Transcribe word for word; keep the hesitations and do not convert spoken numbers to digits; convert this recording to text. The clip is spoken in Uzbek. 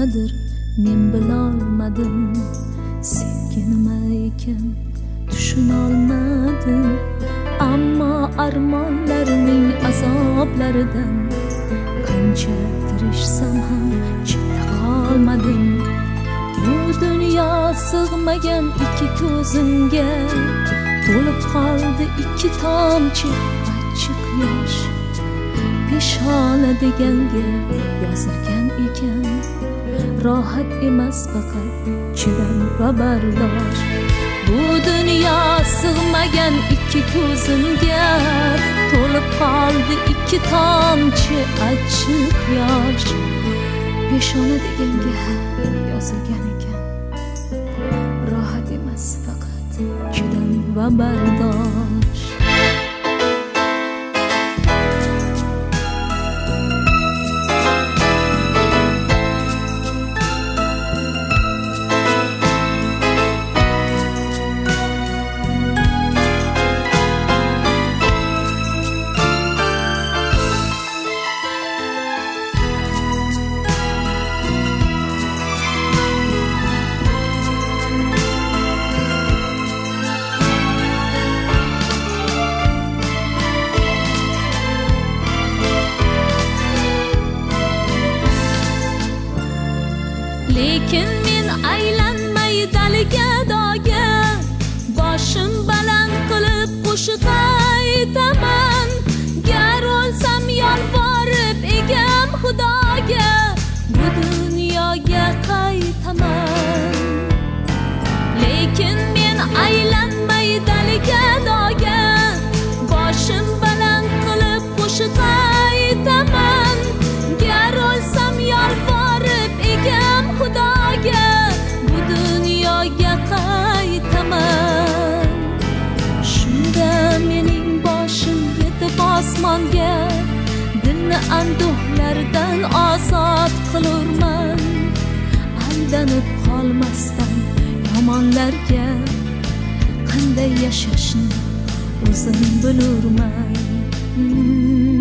nimadir men bilolmadim, sevgi nima ekan tushunolmadim. Ammo armonlarning azoblaridan qancha tirishsam ham cheta qolmadim. Bu dunyo sig'magan ikki ko'zimga to'lib qoldi ikki tomchi achchiq yosh. Peshona deganga yozilgan ekan, rohat emas faqat chidam va bardosh. Bu dunyo sig'magan ikki ko'zimga to'lib qoldi ikki tomchi achchiq yosh. Peshona deganga yozilgan ekan, rohat emas faqat chidam va bardosh. Lekin men aylanmay daliga doga, boshim baland qilib qo'shiq aytaman. Gar o'lsam yolvorib egam Xudoga, bu dunyoga qaytaman. Lekin men aylanmay daliga doga, boshim baland qilib qo'shiq aytaman. Gar o'lsam yolvorib egam Xudoga, bu dunyoga qaytaman. Shunda mening boshim yetib osmonga, dilni anduhlardan ozod qilurman. Aldanib qolmasdan yomonlarga, qanday yashashni o'zim bilurman.